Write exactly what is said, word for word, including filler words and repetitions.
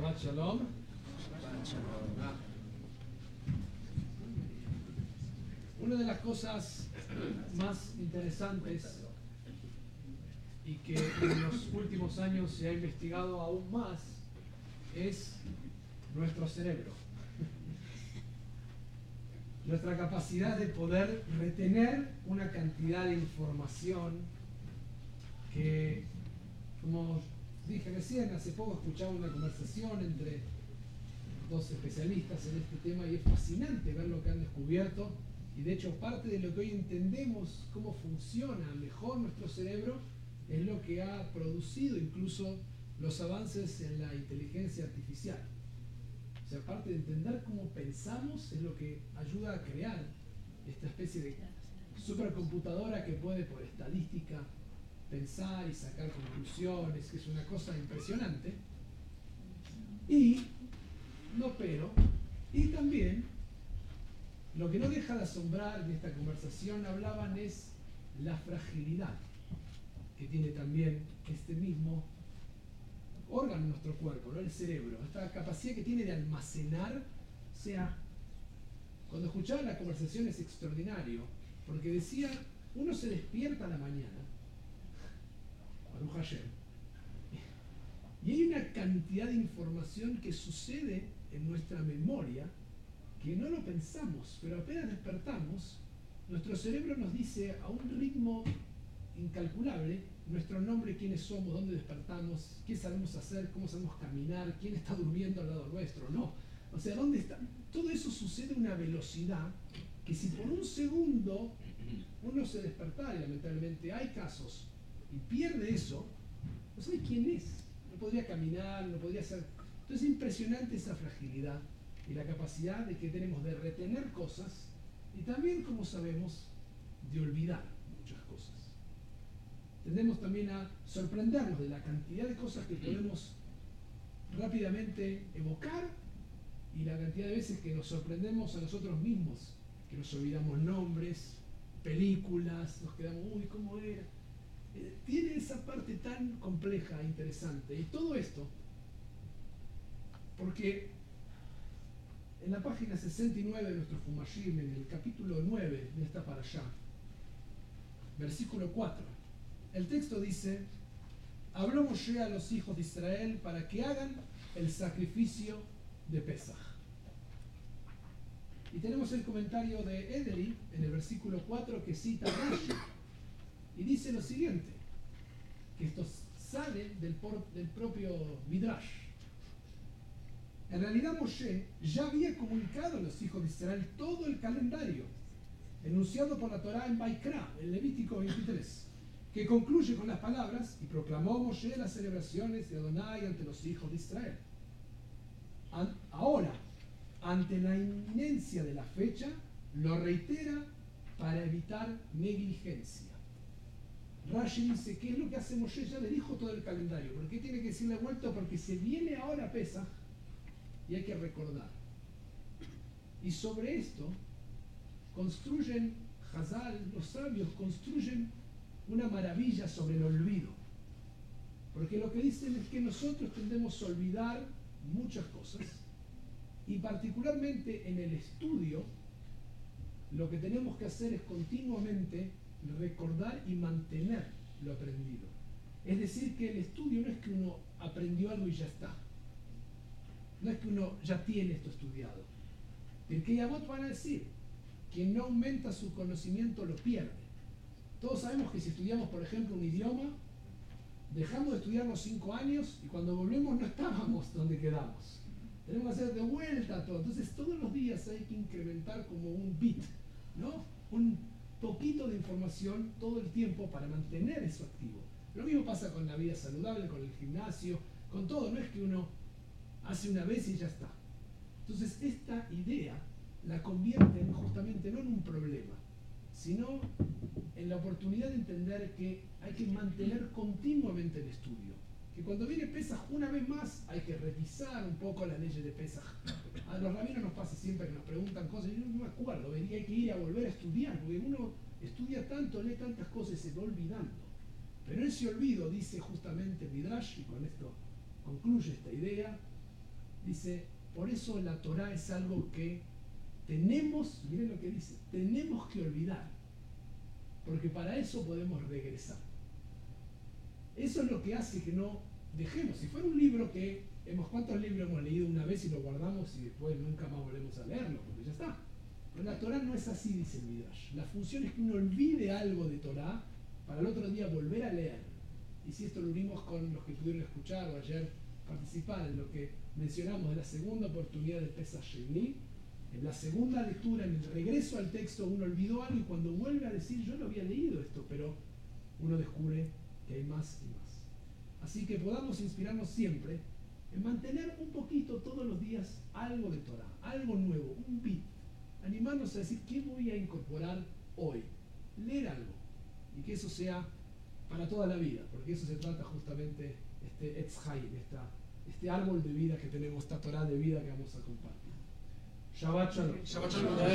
Shabbat Shalom. Una de las cosas más interesantes y que en los últimos años se ha investigado aún más es nuestro cerebro. Nuestra capacidad de poder retener una cantidad de información que, como dije recién, hace poco escuchaba una conversación entre dos especialistas en este tema y es fascinante ver lo que han descubierto y de hecho parte de lo que hoy entendemos cómo funciona mejor nuestro cerebro es lo que ha producido incluso los avances en la inteligencia artificial. O sea, aparte de entender cómo pensamos, es lo que ayuda a crear esta especie de supercomputadora que puede por estadística pensar y sacar conclusiones, que es una cosa impresionante. Y, no pero, y también, lo que no deja de asombrar en esta conversación hablaban es la fragilidad que tiene también este mismo órgano en nuestro cuerpo, ¿no? El cerebro, esta capacidad que tiene de almacenar. O sea, cuando escuchaba la conversación es extraordinario, porque decía, uno se despierta a la mañana, Baruch Hashem, y hay una cantidad de información que sucede en nuestra memoria que no lo pensamos, pero apenas despertamos, nuestro cerebro nos dice a un ritmo incalculable nuestro nombre, quiénes somos, dónde despertamos, qué sabemos hacer, cómo sabemos caminar, quién está durmiendo al lado nuestro, no. O sea, ¿dónde está? Todo eso sucede a una velocidad que si por un segundo uno se despertara, y lamentablemente hay casos, y pierde eso, no sabe quién es, no podría caminar, no podría hacer. Entonces es impresionante esa fragilidad y la capacidad de que tenemos de retener cosas y también, como sabemos, de olvidar muchas cosas. Tendemos también a sorprendernos de la cantidad de cosas que podemos rápidamente evocar y la cantidad de veces que nos sorprendemos a nosotros mismos, que nos olvidamos nombres, películas, nos quedamos, uy, ¿cómo era? Eh, tiene esa parte tan compleja e interesante. Y todo esto, porque en la página sesenta y nueve de nuestro Humashim, en el capítulo nueve de esta parashá, versículo cuatro, el texto dice: habló Moshe a los hijos de Israel para que hagan el sacrificio de Pesaj. Y tenemos el comentario de Ederi en el versículo cuatro que cita Rashi y dice lo siguiente, que esto sale del, por, del propio Midrash. En realidad Moshe ya había comunicado a los hijos de Israel todo el calendario enunciado por la Torá en Baikra, en Levítico veintitrés, que concluye con las palabras: y proclamó Moshe las celebraciones de Adonai ante los hijos de Israel. An- ahora, ante la inminencia de la fecha, lo reitera para evitar negligencia. Rashi dice, ¿qué es lo que hace Moshe? Ya le dijo todo el calendario. ¿Por qué tiene que decirle vuelto? Porque se viene ahora Pesaj y hay que recordar. Y sobre esto construyen, Hazal, los sabios, construyen una maravilla sobre el olvido. Porque lo que dicen es que nosotros tendemos a olvidar muchas cosas y particularmente en el estudio lo que tenemos que hacer es continuamente recordar y mantener lo aprendido. Es decir, que el estudio no es que uno aprendió algo y ya está. No es que uno ya tiene esto estudiado. Pirkei Avot van a decir, quien no aumenta su conocimiento lo pierde. Todos sabemos que si estudiamos, por ejemplo, un idioma, dejamos de estudiar los cinco años y cuando volvemos no estábamos donde quedamos. Tenemos que hacer de vuelta todo. Entonces todos los días hay que incrementar como un bit, ¿no? Un poquito de información todo el tiempo para mantener eso activo. Lo mismo pasa con la vida saludable, con el gimnasio, con todo. No es que uno hace una vez y ya está. Entonces esta idea la convierten justamente no en un problema, sino en la oportunidad de entender que hay que mantener continuamente el estudio. Que cuando viene Pesaj una vez más hay que revisar un poco las leyes de Pesaj. A los rabinos nos pasa siempre que nos preguntan cosas y yo no me acuerdo, vería hay que ir a volver a estudiar, porque uno estudia tanto, lee tantas cosas y se va olvidando. Pero ese olvido, dice justamente Midrash, y con esto concluye esta idea, Dice, por eso la Torá es algo que tenemos, miren lo que dice, tenemos que olvidar, porque para eso podemos regresar. Eso es lo que hace que no dejemos. Si fuera un libro que, hemos, ¿cuántos libros hemos leído una vez y lo guardamos y después nunca más volvemos a leerlo? Porque ya está. Pero la Torá no es así, dice el Midrash. La función es que uno olvide algo de Torá para el otro día volver a leer. Y si esto lo unimos con los que pudieron escuchar o ayer participar en lo que mencionamos de la segunda oportunidad del Pesach Sheni, en la segunda lectura, en el regreso al texto, uno olvidó algo y cuando vuelve a decir, yo no había leído esto, pero uno descubre que hay más y más. Así que podamos inspirarnos siempre en mantener un poquito todos los días algo de Torah, algo nuevo, un bit. Animarnos a decir, ¿qué voy a incorporar hoy? Leer algo. Y que eso sea para toda la vida, porque eso se trata justamente este Etz Haim, esta, este árbol de vida que tenemos, esta Torah de vida que vamos a compartir. Shabbat Shalom. Shabbat Shalom.